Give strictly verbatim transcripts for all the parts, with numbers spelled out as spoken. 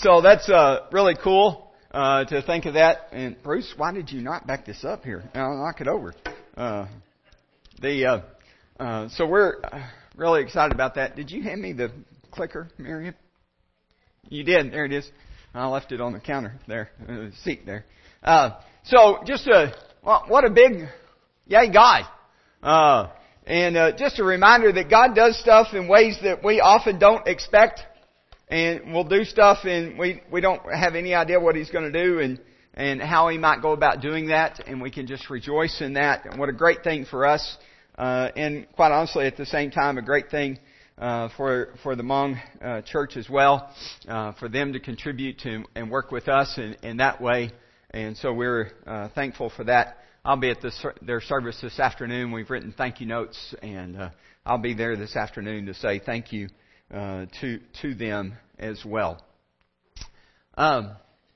so that's uh, really cool uh, to think of that. And Bruce, why did you not back this up here? I'll knock it over. Uh, the uh, uh, so we're really excited about that. Did you hand me the clicker, Miriam? You did. There it is. I left it on the counter there, uh, the seat there. Uh, so just a well, what a big yay God. Uh, and uh, just a reminder that God does stuff in ways that we often don't expect. And we'll do stuff and we, we don't have any idea what He's going to do and, and how He might go about doing that. And we can just rejoice in that. And what a great thing for us. Uh, and quite honestly, at the same time, a great thing uh, for for the Hmong uh, church as well. Uh, for them to contribute to and work with us in, in that way. And so we're uh, thankful for that. I'll be at this, their service this afternoon. We've written thank you notes, and uh, I'll be there this afternoon to say thank you uh, to to them as well. Um,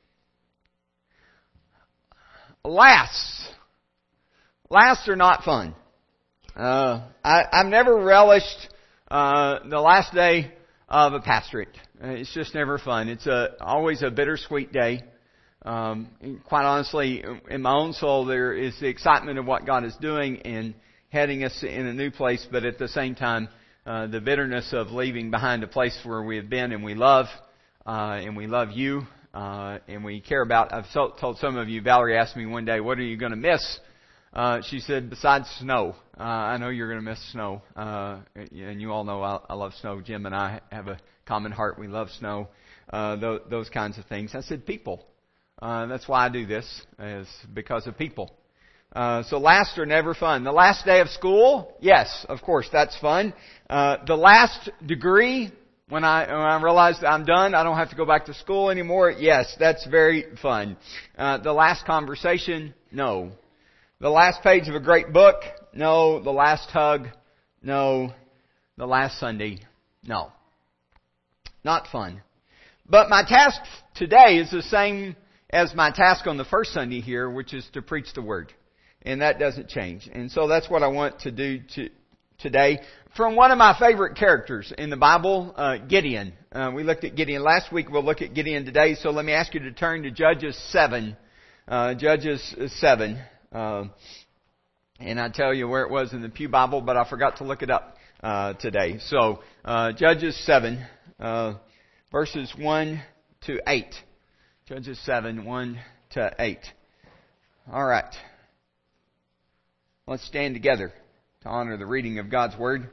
lasts, lasts are not fun. Uh, I, I've never relished uh, the last day of a pastorate. It's just never fun. It's a always a bittersweet day. Um, quite honestly, in my own soul, there is the excitement of what God is doing and heading us in a new place, but at the same time, uh, the bitterness of leaving behind a place where we have been and we love, uh, and we love you, uh, and we care about. I've told some of you, Valerie asked me one day, what are you going to miss? Uh, she said, besides snow. Uh, I know you're going to miss snow, uh, and you all know I, I love snow. Jim and I have a common heart. We love snow, uh, those, those kinds of things. I said, people. Uh, that's why I do this, is because of people. Uh, so last are never fun. The last day of school, yes, of course, that's fun. Uh, the last degree, when I, when I realize that I'm done, I don't have to go back to school anymore, yes, that's very fun. Uh, the last conversation, no. The last page of a great book, no. The last hug, no. The last Sunday, no. Not fun. But my task today is the same as my task on the first Sunday here, which is to preach the Word. And that doesn't change. And so that's what I want to do to, today. From one of my favorite characters in the Bible, uh, Gideon. Uh, we looked at Gideon last week. We'll look at Gideon today. So let me ask you to turn to Judges seven. Uh, Judges seven. Uh, and I tell you where it was in the Pew Bible, but I forgot to look it up uh, today. So uh, Judges seven, uh, verses one to eight. Judges seven, one to eight. All right. Let's stand together to honor the reading of God's Word.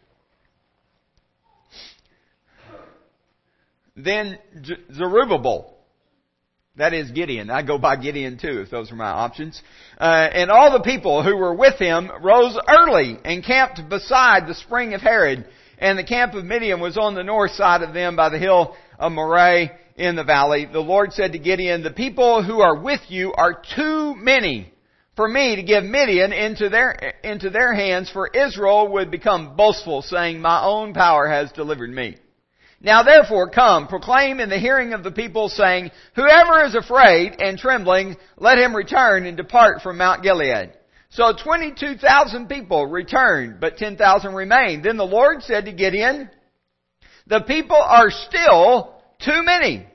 Then Zerubbabel, that is Gideon. I go by Gideon too, if those are my options. Uh, and all the people who were with him rose early and camped beside the spring of Harod. And the camp of Midian was on the north side of them by the hill of Moreh in the valley. The Lord said to Gideon, the people who are with you are too many for me to give Midian into their, into their hands, for Israel would become boastful, saying, my own power has delivered me. Now therefore come, proclaim in the hearing of the people, saying, whoever is afraid and trembling, let him return and depart from Mount Gilead. So twenty-two thousand people returned, but ten thousand remained. Then the Lord said to Gideon, the people are still too many.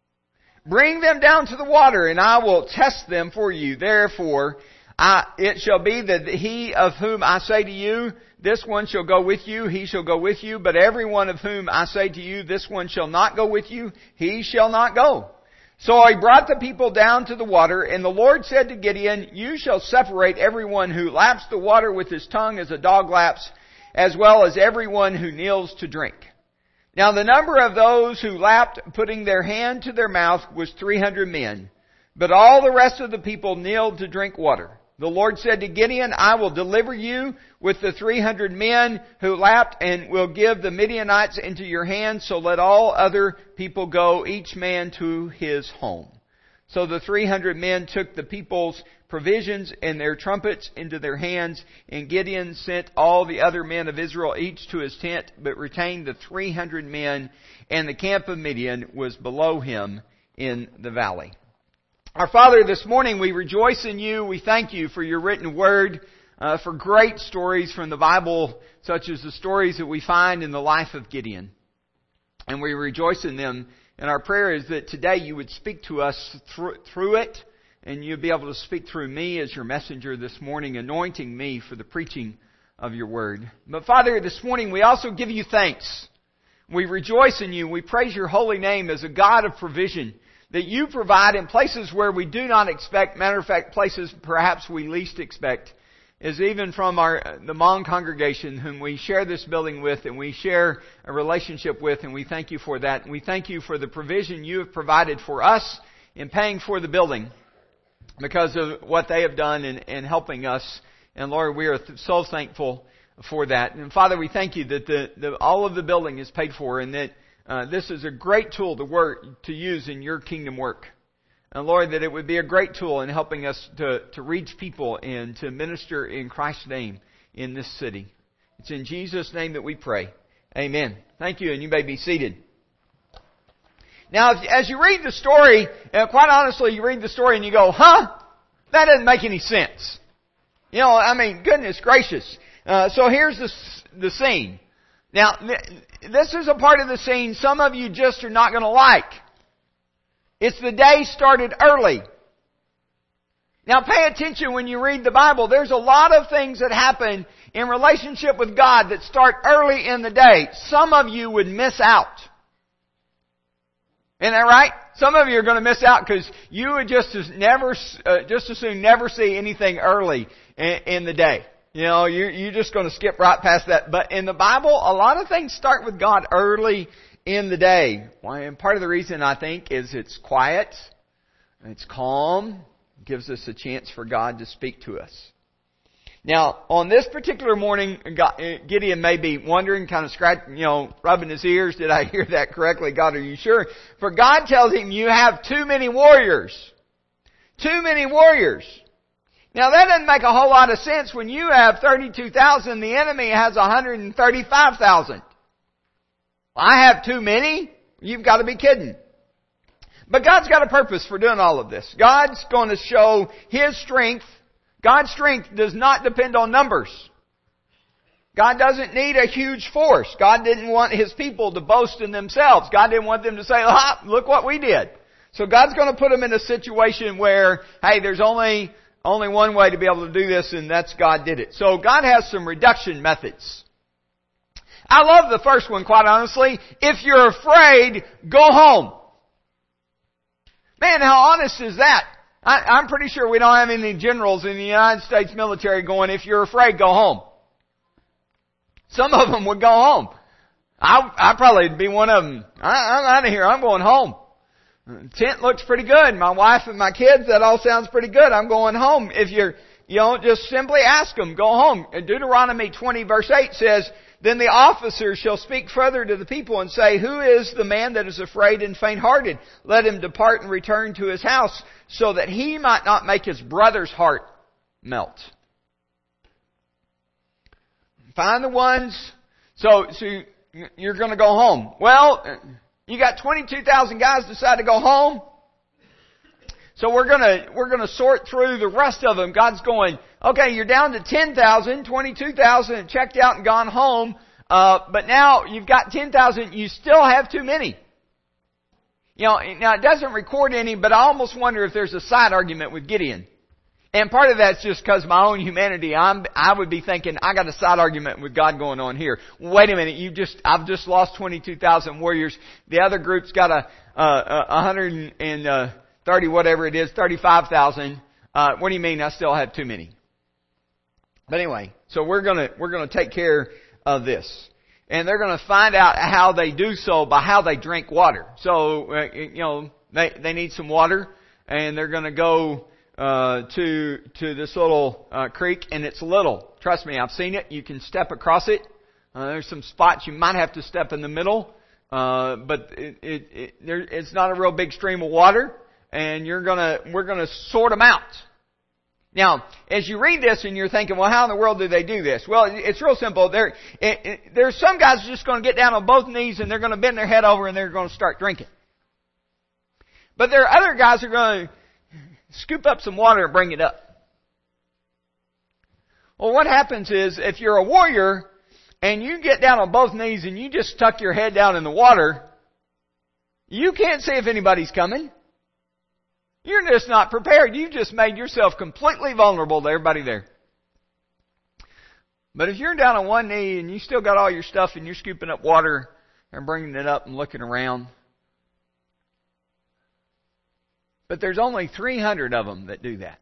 Bring them down to the water, and I will test them for you. Therefore, I, it shall be that he of whom I say to you, this one shall go with you, he shall go with you. But every one of whom I say to you, this one shall not go with you, he shall not go. So he brought the people down to the water, and the Lord said to Gideon, you shall separate everyone who laps the water with his tongue as a dog laps, as well as everyone who kneels to drink. Now the number of those who lapped, putting their hand to their mouth, was three hundred men. But all the rest of the people kneeled to drink water. The Lord said to Gideon, I will deliver you with the three hundred men who lapped, and will give the Midianites into your hands. So let all other people go, each man to his home. So the three hundred men took the people's provisions and their trumpets into their hands, and Gideon sent all the other men of Israel each to his tent, but retained the three hundred men, and the camp of Midian was below him in the valley. Our Father, this morning we rejoice in you. We thank you for your written word, uh, for great stories from the Bible, such as the stories that we find in the life of Gideon. And we rejoice in them And our prayer is that today you would speak to us through, through it, and you'd be able to speak through me as your messenger this morning, anointing me for the preaching of your word. But Father, this morning we also give you thanks. We rejoice in you. We praise your holy name as a God of provision, that you provide in places where we do not expect. Matter of fact, places perhaps we least expect, is even from our the Hmong congregation whom we share this building with and we share a relationship with, and we thank you for that. And we thank you for the provision you have provided for us in paying for the building because of what they have done in, in helping us. And Lord, we are so thankful for that. And Father, we thank you that the, the all of the building is paid for, and that uh, this is a great tool to work to use in your kingdom work. And Lord, that it would be a great tool in helping us to, to reach people and to minister in Christ's name in this city. It's in Jesus' name that we pray. Amen. Thank you, and you may be seated. Now, as you read the story, uh, quite honestly, you read the story and you go, huh? That doesn't make any sense. You know, I mean, goodness gracious. Uh, so here's the, the scene. Now, th- this is a part of the scene some of you just are not going to like. It's the day started early. Now pay attention when you read the Bible. There's a lot of things that happen in relationship with God that start early in the day. Some of you would miss out. Isn't that right? Some of you are going to miss out because you would just as never, uh, just as soon never see anything early in, in the day. You know, you're, you're just going to skip right past that. But in the Bible, a lot of things start with God early in the day. And part of the reason, I think, is it's quiet, it's calm, it gives us a chance for God to speak to us. Now, on this particular morning, Gideon may be wondering, kind of scratching, you know, rubbing his ears, did I hear that correctly? God, are you sure? For God tells him, you have too many warriors. Too many warriors. Now that doesn't make a whole lot of sense when you have thirty-two thousand, the enemy has one hundred thirty-five thousand. I have too many? You've got to be kidding. But God's got a purpose for doing all of this. God's going to show His strength. God's strength does not depend on numbers. God doesn't need a huge force. God didn't want His people to boast in themselves. God didn't want them to say, ah, look what we did. So God's going to put them in a situation where, hey, there's only, only one way to be able to do this, and that's God did it. So God has some reduction methods. I love the first one, quite honestly. If you're afraid, go home. Man, how honest is that? I, I'm pretty sure we don't have any generals in the United States military going, if you're afraid, go home. Some of them would go home. I, I probably would be one of them. I, I'm out of here. I'm going home. The tent looks pretty good. My wife and my kids, that all sounds pretty good. I'm going home. If you're, you know, just simply ask them, go home. Deuteronomy twenty verse eight says, then the officers shall speak further to the people and say, who is the man that is afraid and faint-hearted? Let him depart and return to his house, so that he might not make his brother's heart melt. Find the ones. So, so you're going to go home. Well, you got twenty-two thousand guys decide to go home. So we're gonna, we're gonna sort through the rest of them. God's going, okay, you're down to ten thousand, twenty-two thousand checked out and gone home. Uh, but now you've got ten thousand, you still have too many. You know, now it doesn't record any, but I almost wonder if there's a side argument with Gideon. And part of that's just because of my own humanity. I'm, I would be thinking, I got a side argument with God going on here. Wait a minute, you just, I've just lost twenty-two thousand warriors. The other group's got a, uh, a hundred and, uh, thirty, whatever it is, thirty-five thousand. Uh, what do you mean I still have too many? But anyway, so we're gonna, we're gonna take care of this. And they're gonna find out how they do so by how they drink water. So, uh, you know, they, they need some water, and they're gonna go, uh, to, to this little, uh, creek, and it's little. Trust me, I've seen it. You can step across it. Uh, there's some spots you might have to step in the middle. Uh, but it, it, it, there, it's not a real big stream of water. And you're gonna, we're gonna sort them out. Now, as you read this and you're thinking, well, how in the world do they do this? Well, it's real simple. There, it, it, there's some guys just going to get down on both knees and they're going to bend their head over and they're going to start drinking. But there are other guys who are going to scoop up some water and bring it up. Well, what happens is if you're a warrior and you get down on both knees and you just tuck your head down in the water, You can't see if anybody's coming. You're just not prepared. You've just made yourself completely vulnerable to everybody there. But if you're down on one knee and you still got all your stuff and you're scooping up water and bringing it up and looking around. But there's only three hundred of them that do that.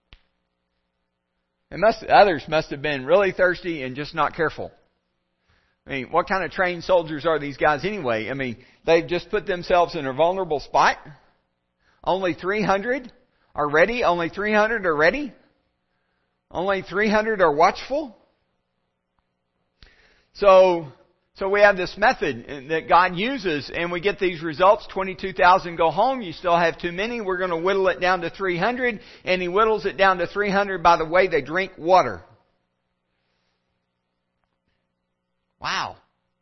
And must, others must have been really thirsty and just not careful. I mean, what kind of trained soldiers are these guys anyway? I mean, they've just put themselves in a vulnerable spot. Only three hundred are ready. Only three hundred are ready. Only three hundred are watchful. So, so we have this method that God uses, and we get these results. twenty-two thousand go home. You still have too many. We're going to whittle it down to three hundred, and He whittles it down to three hundred by the way they drink water. Wow.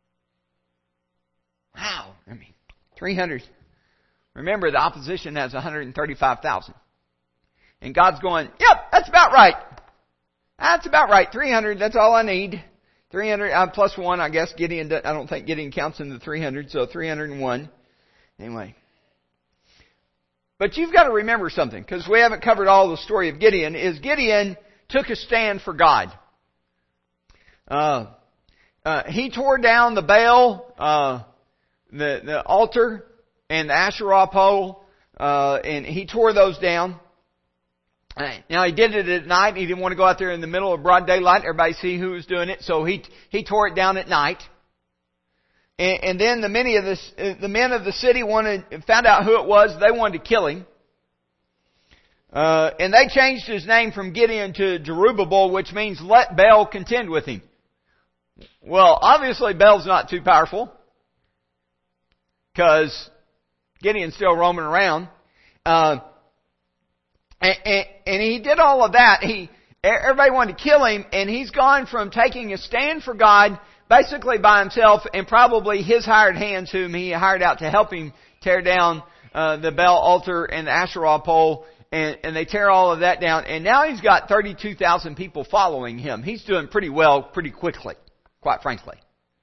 Wow. I mean, three hundred. Remember, the opposition has one hundred thirty-five thousand. And God's going, yep, that's about right. That's about right. three hundred, that's all I need. three hundred, uh, plus one, I guess. Gideon, I don't think Gideon counts in the three hundred, so three hundred one. Anyway. But you've got to remember something, because we haven't covered all the story of Gideon, is Gideon took a stand for God. Uh, uh, he tore down the Baal, uh, the, the altar, and the Asherah pole, uh, and he tore those down. Now he did it at night. He didn't want to go out there in the middle of broad daylight. Everybody see who was doing it, so he he tore it down at night. And, and then the many of the the men of the city wanted found out who it was. They wanted to kill him, uh, and they changed his name from Gideon to Jerubbaal, which means let Baal contend with him. Well, obviously Baal's not too powerful, because Gideon's still roaming around. Uh, and, and, and he did all of that. He, everybody wanted to kill him, and he's gone from taking a stand for God basically by himself and probably his hired hands whom he hired out to help him tear down uh, the Baal altar and the Asherah pole, and, and they tear all of that down. And now he's got thirty-two thousand people following him. He's doing pretty well pretty quickly, quite frankly.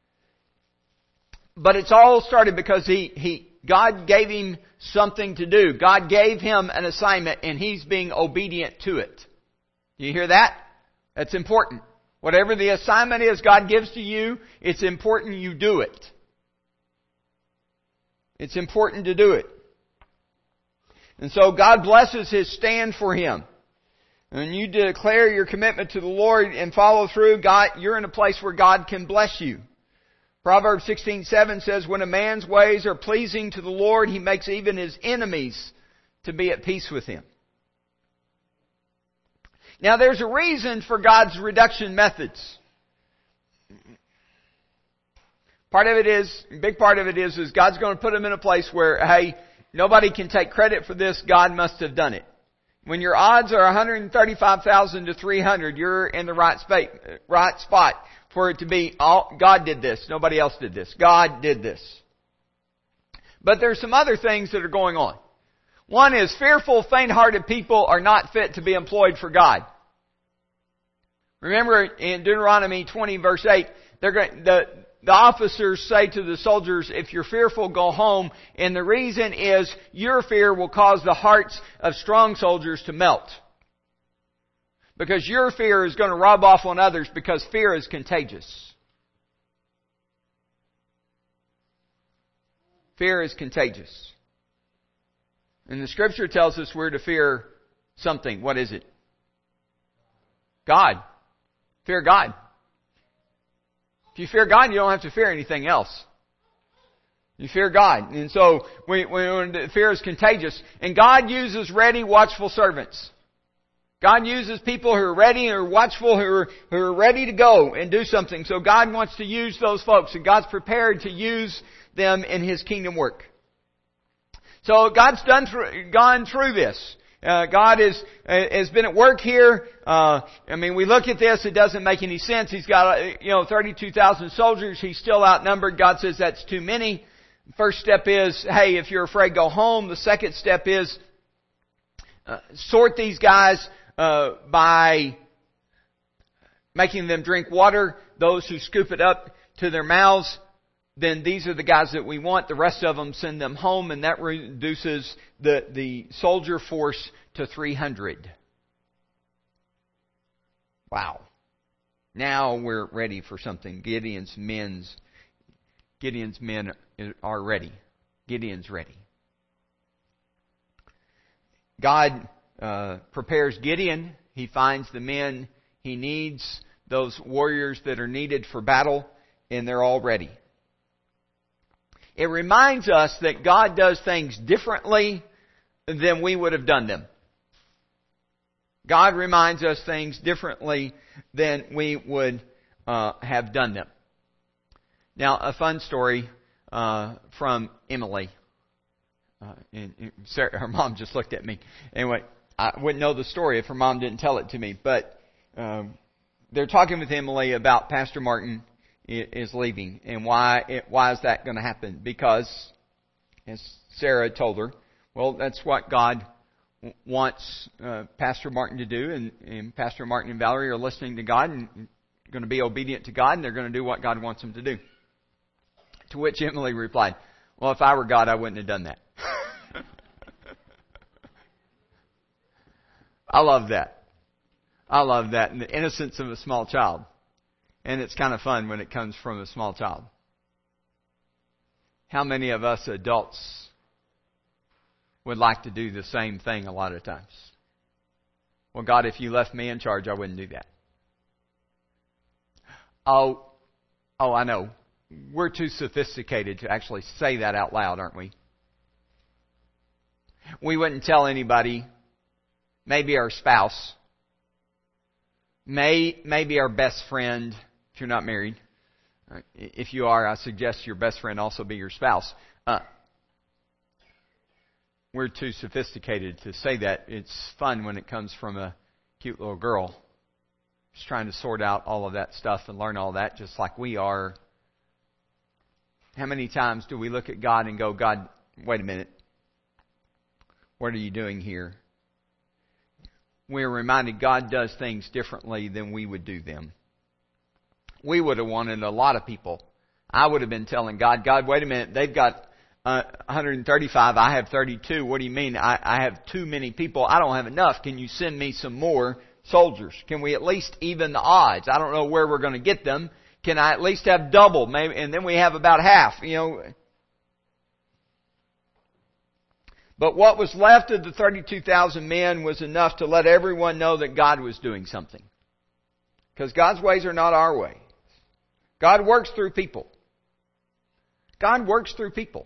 But it's all started because he, he, God gave him something to do. God gave him an assignment, and he's being obedient to it. You hear that? That's important. Whatever the assignment is God gives to you, it's important you do it. It's important to do it. And so God blesses his stand for him. And you declare your commitment to the Lord and follow through, God, you're in a place where God can bless you. Proverbs sixteen seven says, when a man's ways are pleasing to the Lord, he makes even his enemies to be at peace with him. Now there's a reason for God's reduction methods. Part of it is, a big part of it is, is God's going to put them in a place where, hey, nobody can take credit for this, God must have done it. When your odds are one hundred thirty-five thousand to three hundred, you're in the right spot, right spot for it to be, all, God did this, nobody else did this. God did this. But there's some other things that are going on. One is fearful, faint-hearted people are not fit to be employed for God. Remember in Deuteronomy twenty verse eight, they're going, the, the officers say to the soldiers, if you're fearful, go home. And the reason is your fear will cause the hearts of strong soldiers to melt. Because your fear is going to rub off on others, because fear is contagious. Fear is contagious. And the Scripture tells us we're to fear something. What is it? God. Fear God. If you fear God, you don't have to fear anything else. You fear God. And so, when, when fear is contagious, and God uses ready, watchful servants. God uses people who are ready and are watchful, who are, who are ready to go and do something. So God wants to use those folks, and God's prepared to use them in His kingdom work. So God's done through, gone through this. Uh, God is, uh, has been at work here. Uh, I mean, we look at this, it doesn't make any sense. He's got, uh, you know, thirty-two thousand soldiers. He's still outnumbered. God says that's too many. First step is, hey, if you're afraid, go home. The second step is, uh, sort these guys, uh, by making them drink water. Those who scoop it up to their mouths, then these are the guys that we want. The rest of them, send them home, and that reduces the, the soldier force to three hundred. Wow. Now we're ready for something. Gideon's men's Gideon's men are ready. Gideon's ready. God uh, prepares Gideon. He finds the men he needs, those warriors that are needed for battle, and they're all ready. It reminds us that God does things differently than we would have done them. God reminds us things differently than we would uh, have done them. Now, a fun story uh, from Emily. Uh, and, and Sarah, her mom just looked at me. Anyway, I wouldn't know the story if her mom didn't tell it to me. But um, they're talking with Emily about Pastor Martin is leaving, and why it, why is that going to happen? Because, as Sarah told her, well, that's what God wants uh, Pastor Martin to do, and, and Pastor Martin and Valerie are listening to God and going to be obedient to God, and they're going to do what God wants them to do. To which Emily replied, well, if I were God, I wouldn't have done that. I love that. I love that, and the innocence of a small child. And it's kind of fun when it comes from a small child. How many of us adults would like to do the same thing a lot of times? Well, God, if you left me in charge, I wouldn't do that. Oh, oh, I know. We're too sophisticated to actually say that out loud, aren't we? We wouldn't tell anybody, maybe our spouse, may, maybe our best friend, if you're not married. If you are, I suggest your best friend also be your spouse. Uh, we're too sophisticated to say that. It's fun when it comes from a cute little girl just trying to sort out all of that stuff and learn all that, just like we are. How many times do we look at God and go, God, wait a minute. What are you doing here? We're reminded God does things differently than we would do them. We would have wanted a lot of people. I would have been telling God, God, wait a minute, they've got uh, one hundred thirty-five, I have thirty-two. What do you mean? I, I have too many people. I don't have enough. Can you send me some more soldiers? Can we at least even the odds? I don't know where we're going to get them. Can I at least have double? Maybe, and then we have about half, you know. But what was left of the thirty-two thousand men was enough to let everyone know that God was doing something. Because God's ways are not our ways. God works through people. God works through people.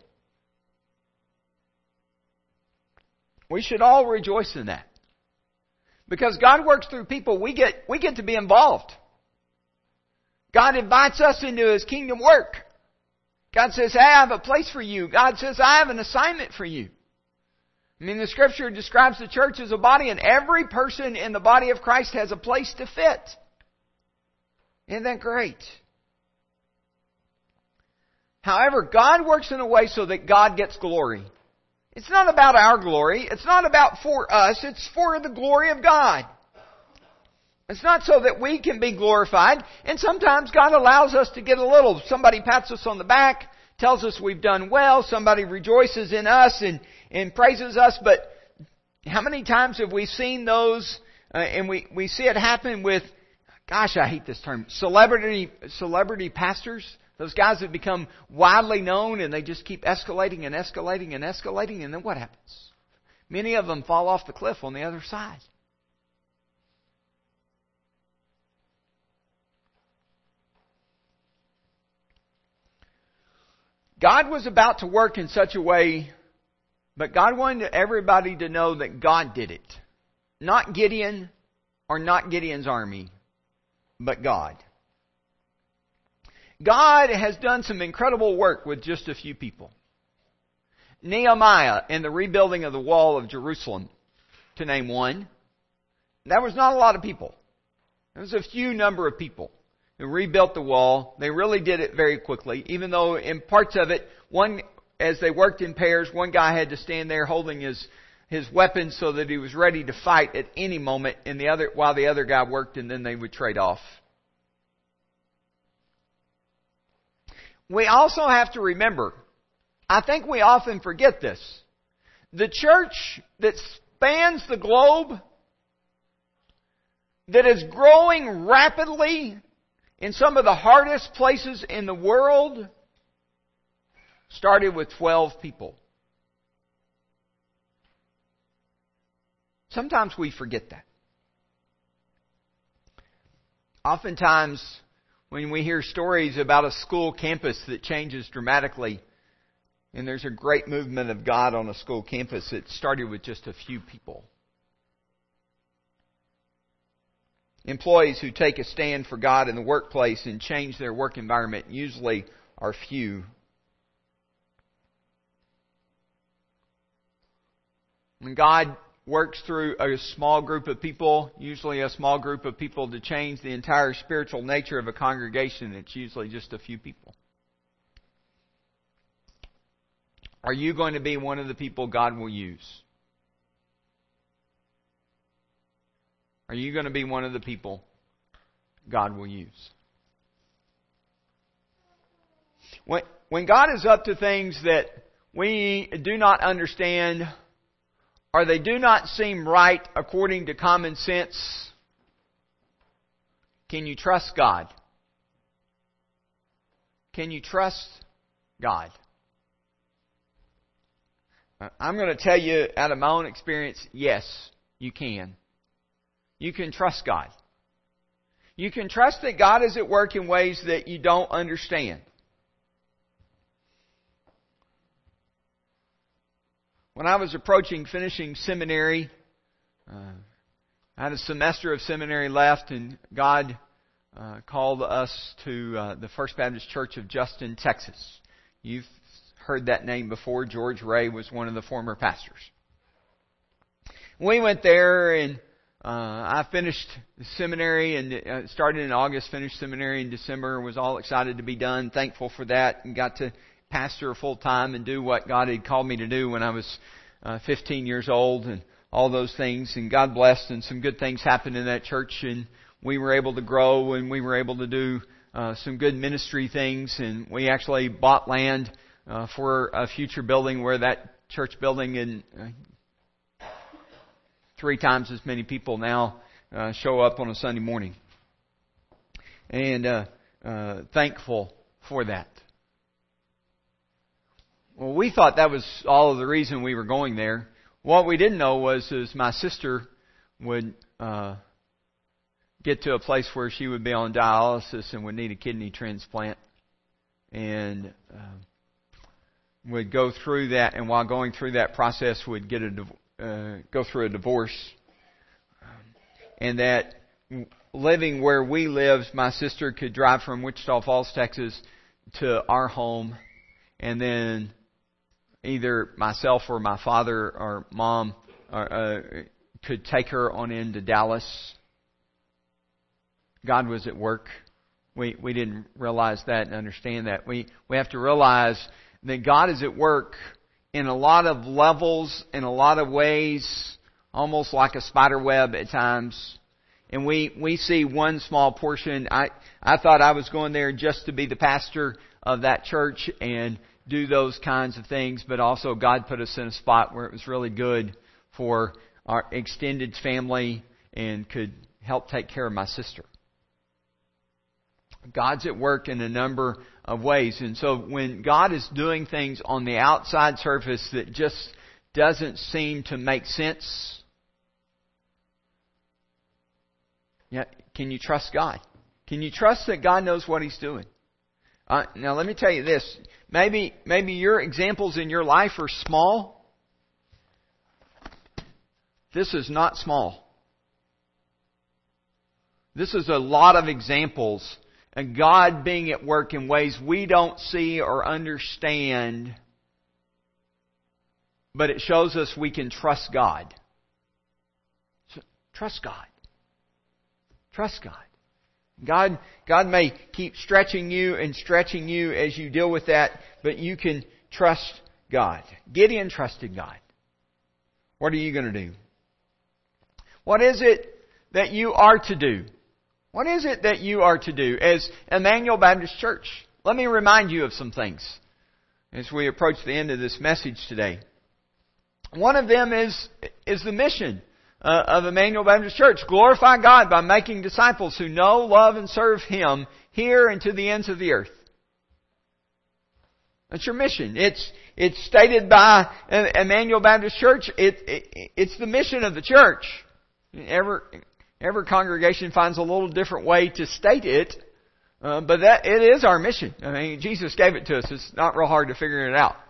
We should all rejoice in that. Because God works through people, we get, we get to be involved. God invites us into His kingdom work. God says, hey, I have a place for you. God says, I have an assignment for you. I mean, the Scripture describes the church as a body, and every person in the body of Christ has a place to fit. Isn't that great? However, God works in a way so that God gets glory. It's not about our glory. It's not about for us. It's for the glory of God. It's not so that we can be glorified. And sometimes God allows us to get a little. Somebody pats us on the back, tells us we've done well. Somebody rejoices in us and, and praises us. But how many times have we seen those, uh, and we, we see it happen with, gosh, I hate this term, celebrity celebrity pastors? Those guys that become widely known and they just keep escalating and escalating and escalating. And then what happens? Many of them fall off the cliff on the other side. God was about to work in such a way, but God wanted everybody to know that God did it. Not Gideon or not Gideon's army, but God. God has done some incredible work with just a few people. Nehemiah and the rebuilding of the wall of Jerusalem, to name one. That was not a lot of people. It was a few number of people who rebuilt the wall. They really did it very quickly, even though in parts of it, one, as they worked in pairs, one guy had to stand there holding his his weapons so that he was ready to fight at any moment, and the other while the other guy worked, and then they would trade off. we also have to remember, I think we often forget this, the church that spans the globe, that is growing rapidly in some of the hardest places in the world, started with twelve people. Sometimes we forget that. Oftentimes, when we hear stories about a school campus that changes dramatically, and there's a great movement of God on a school campus, it started with just a few people. Employees who take a stand for God in the workplace and change their work environment usually are few. When God works through a small group of people, usually a small group of people, to change the entire spiritual nature of a congregation, it's usually just a few people. Are you going to be one of the people God will use? Are you going to be one of the people God will use? When, when God is up to things that we do not understand, or they do not seem right according to common sense, can you trust God? Can you trust God? I'm going to tell you out of my own experience, yes, you can. You can trust God. You can trust that God is at work in ways that you don't understand. When I was approaching finishing seminary, uh, I had a semester of seminary left, and God uh, called us to uh, the First Baptist Church of Justin, Texas. You've heard that name before. George Ray was one of the former pastors. We went there, and uh, I finished seminary, and uh, started in August, finished seminary in December, was all excited to be done, thankful for that, and got to pastor full time and do what God had called me to do when I was uh, fifteen years old, and all those things. And God blessed, and some good things happened in that church, and we were able to grow, and we were able to do uh, some good ministry things. And we actually bought land uh, for a future building where that church building, and uh, three times as many people now uh, show up on a Sunday morning. And uh, uh, thankful for that. Well, we thought that was all of the reason we were going there. What we didn't know was is my sister would uh, get to a place where she would be on dialysis and would need a kidney transplant, and uh, would go through that. And while going through that process, would get a uh, go through a divorce, and that living where we lived, my sister could drive from Wichita Falls, Texas, to our home, and then either myself or my father or mom uh, could take her on into Dallas. God was at work. We we didn't realize that and understand that. We we have to realize that God is at work in a lot of levels, in a lot of ways, almost like a spider web at times. And we, we see one small portion. I, I thought I was going there just to be the pastor of that church and do those kinds of things, but also God put us in a spot where it was really good for our extended family and could help take care of my sister. God's at work in a number of ways. And so when God is doing things on the outside surface that just doesn't seem to make sense, yeah, can you trust God? Can you trust that God knows what He's doing? Uh, now let me tell you this. Maybe maybe your examples in your life are small. This is not small. This is a lot of examples of God being at work in ways we don't see or understand, but it shows us we can trust God. So, trust God. Trust God. God, God may keep stretching you and stretching you as you deal with that, but you can trust God. Gideon trusted God. What are you going to do? What is it that you are to do? What is it that you are to do? As Emmanuel Baptist Church, let me remind you of some things as we approach the end of this message today. One of them is, is the mission uh, of Emmanuel Baptist Church. Glorify God by making disciples who know, love, and serve Him here and to the ends of the earth. That's your mission. It's it's stated by Emmanuel Baptist Church. It, it it's the mission of the church. Every every congregation finds a little different way to state it, uh, but that it is our mission. I mean, Jesus gave it to us. It's not real hard to figure it out.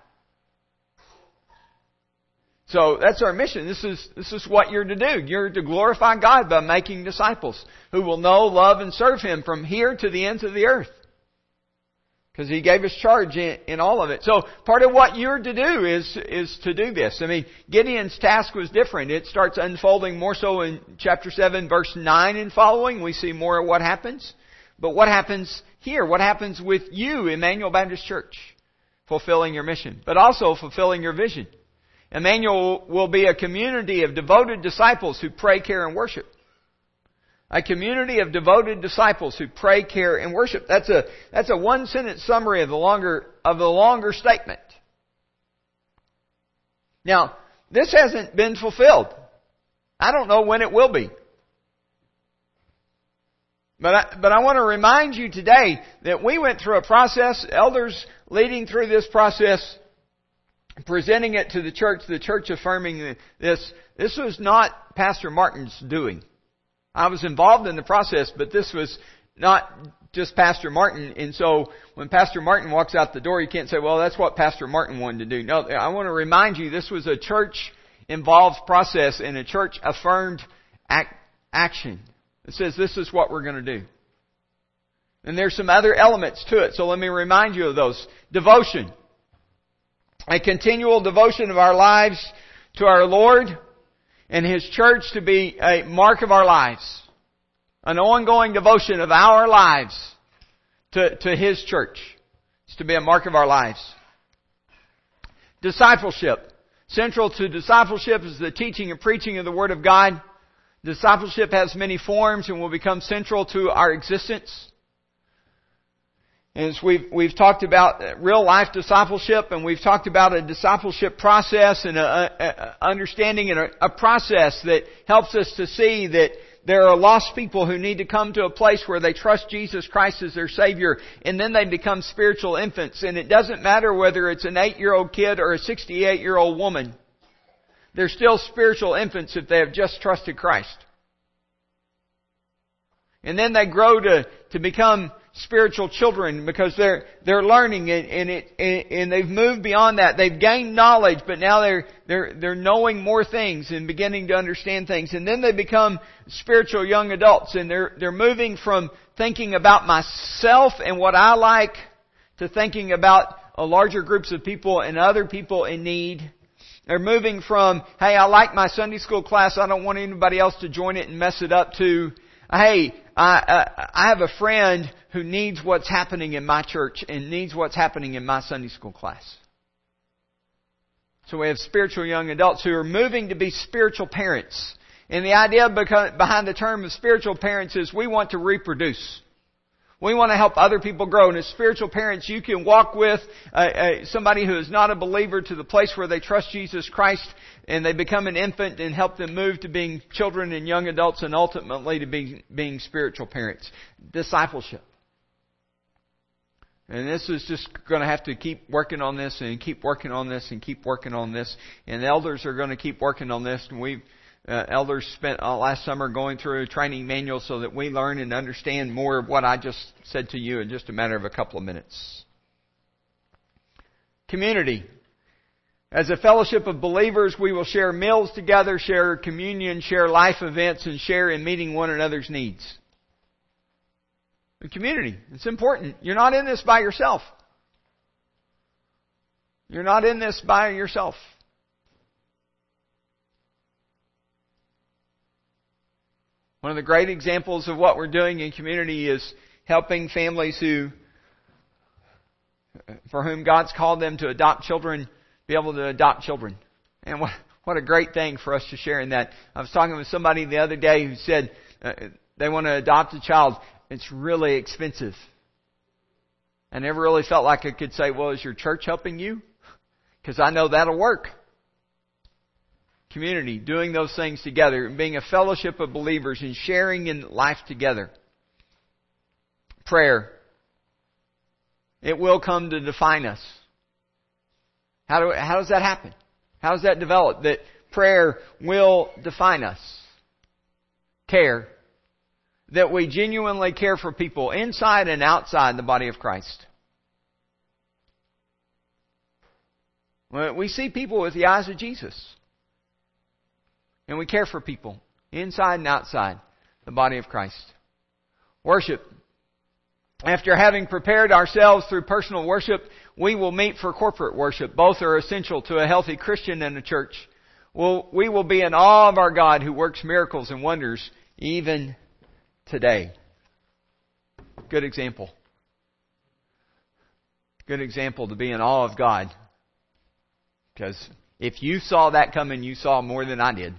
So that's our mission. This is this is what you're to do. You're to glorify God by making disciples who will know, love, and serve Him from here to the ends of the earth. Because He gave us charge in, in all of it. So part of what you're to do is is to do this. I mean, Gideon's task was different. It starts unfolding more so in chapter seven, verse nine and following. We see more of what happens. But what happens here? What happens with you, Emmanuel Baptist Church? Fulfilling your mission, but also fulfilling your vision. Emmanuel will be a community of devoted disciples who pray, care, and worship. A community of devoted disciples who pray, care, and worship. That's a that's a one sentence summary of the longer of the longer statement. Now, this hasn't been fulfilled. I don't know when it will be. But I, but I want to remind you today that we went through a process, elders leading through this process, presenting it to the church, the church affirming this. This was not Pastor Martin's doing. I was involved in the process, but this was not just Pastor Martin. And so when Pastor Martin walks out the door, you can't say, well, that's what Pastor Martin wanted to do. No, I want to remind you, this was a church-involved process and a church-affirmed act, action. It says this is what we're going to do. And there's some other elements to it, so let me remind you of those. Devotion. A continual devotion of our lives to our Lord and His church to be a mark of our lives. An ongoing devotion of our lives to, to His church. It's to be a mark of our lives. Discipleship. Central to discipleship is the teaching and preaching of the Word of God. Discipleship has many forms and will become central to our existence. As we've, we've talked about real life discipleship, and we've talked about a discipleship process and a, a, a understanding and a, a process that helps us to see that there are lost people who need to come to a place where they trust Jesus Christ as their Savior, and then they become spiritual infants. And it doesn't matter whether it's an eight-year-old kid or a sixty-eight-year-old woman. They're still spiritual infants if they have just trusted Christ. And then they grow to, to become spiritual children because they're they're learning and, and it and, and they've moved beyond that. They've gained knowledge, but now they're they're they're knowing more things and beginning to understand things. And then they become spiritual young adults, and they're they're moving from thinking about myself and what I like to thinking about a larger groups of people and other people in need. They're moving from, hey, I like my Sunday school class, I don't want anybody else to join it and mess it up, to, hey, I, I, I have a friend who needs what's happening in my church and needs what's happening in my Sunday school class. So we have spiritual young adults who are moving to be spiritual parents. And the idea behind the term of spiritual parents is we want to reproduce. We want to help other people grow. And as spiritual parents, you can walk with uh, uh, somebody who is not a believer to the place where they trust Jesus Christ and they become an infant and help them move to being children and young adults and ultimately to being, being spiritual parents. Discipleship. And this is just going to have to keep working on this and keep working on this and keep working on this. And elders are going to keep working on this. And we've Uh, elders spent uh, last summer going through a training manual so that we learn and understand more of what I just said to you in just a matter of a couple of minutes. Community. As a fellowship of believers, we will share meals together, share communion, share life events, and share in meeting one another's needs. The community. It's important. You're not in this by yourself. You're not in this by yourself. One of the great examples of what we're doing in community is helping families who, for whom God's called them to adopt children, be able to adopt children. And what, what a great thing for us to share in that. I was talking with somebody the other day who said uh, they want to adopt a child. It's really expensive. I never really felt like I could say, well, is your church helping you? Because I know that'll work. Community, doing those things together, being a fellowship of believers and sharing in life together. Prayer. It will come to define us. How do, how does that happen? How does that develop? That prayer will define us. Care. That we genuinely care for people inside and outside the body of Christ. We see people with the eyes of Jesus. And we care for people inside and outside the body of Christ. Worship. After having prepared ourselves through personal worship, we will meet for corporate worship. Both are essential to a healthy Christian and a church. We'll, we will be in awe of our God who works miracles and wonders even today. Good example. Good example to be in awe of God. Because if you saw that coming, you saw more than I did.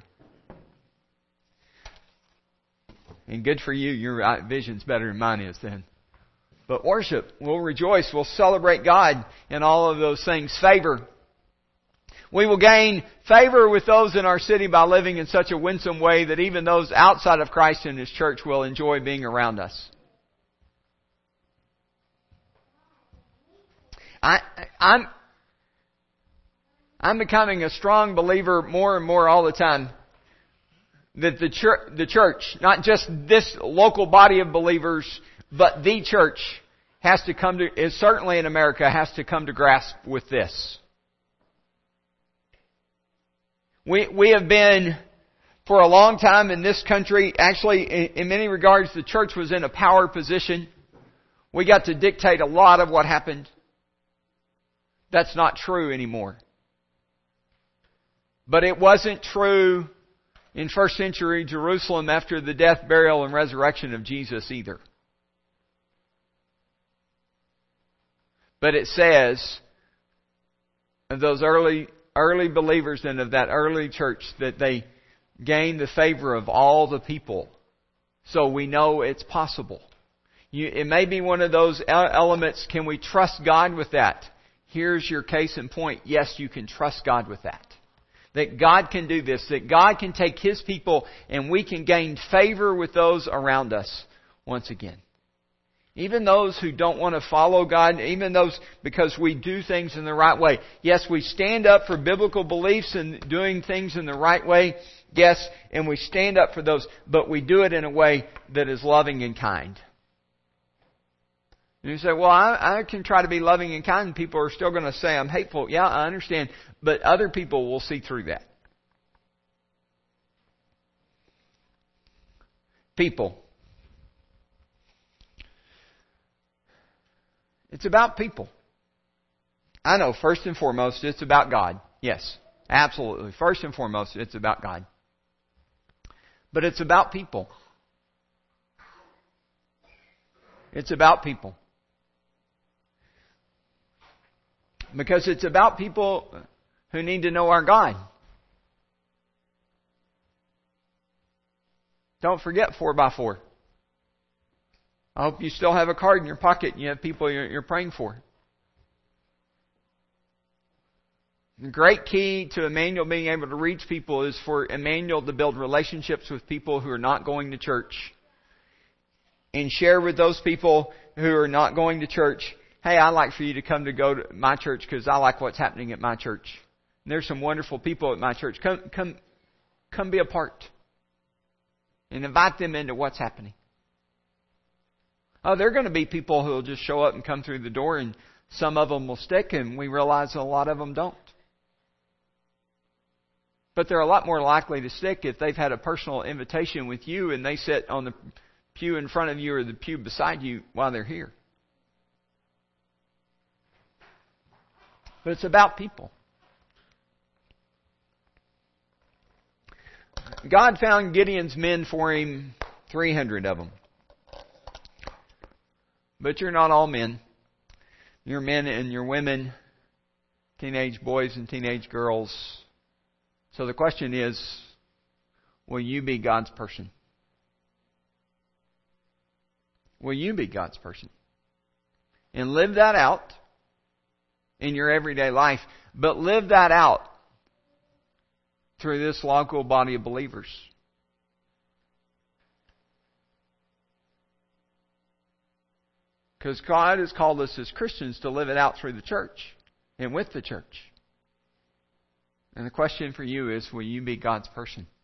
And good for you, your vision's better than mine is then. But worship, we'll rejoice, we'll celebrate God in all of those things. Favor. We will gain favor with those in our city by living in such a winsome way that even those outside of Christ and His church will enjoy being around us. I, I'm, I'm becoming a strong believer more and more all the time that the church, the church, not just this local body of believers, but the church has to come to, is certainly in America, has to come to grasp with this. We, we have been, for a long time in this country, actually, in, in many regards, the church was in a power position. We got to dictate a lot of what happened. That's not true anymore. But it wasn't true in first century Jerusalem after the death, burial, and resurrection of Jesus either. But it says of those early early believers and of that early church that they gained the favor of all the people. So we know it's possible. You, it may be one of those elements. Can we trust God with that? Here's your case in point. Yes, you can trust God with that. That God can do this. That God can take His people and we can gain favor with those around us once again. Even those who don't want to follow God, even those because we do things in the right way. Yes, we stand up for biblical beliefs and doing things in the right way. Yes, and we stand up for those, but we do it in a way that is loving and kind. And you say, well, I, I can try to be loving and kind and people are still going to say I'm hateful. Yeah, I understand. But other people will see through that. People. It's about people. I know, first and foremost, it's about God. Yes, absolutely. First and foremost, it's about God. But it's about people. It's about people. Because it's about people who need to know our God. Don't forget four by four. I hope you still have a card in your pocket and you have people you're, you're praying for. The great key to Emmanuel being able to reach people is for Emmanuel to build relationships with people who are not going to church. And share with those people who are not going to church, hey, I'd like for you to come to go to my church because I like what's happening at my church. And there's some wonderful people at my church. Come, come, come be a part. And invite them into what's happening. Oh, there are going to be people who will just show up and come through the door and some of them will stick and we realize a lot of them don't. But they're a lot more likely to stick if they've had a personal invitation with you and they sit on the pew in front of you or the pew beside you while they're here. But it's about people. God found Gideon's men for him, three hundred of them. But you're not all men. You're men and you're women, teenage boys and teenage girls. So the question is, will you be God's person? Will you be God's person? and live that out in your everyday life, but live that out through this local body of believers. Because God has called us as Christians to live it out through the church and with the church. And the question for you is, will you be God's person?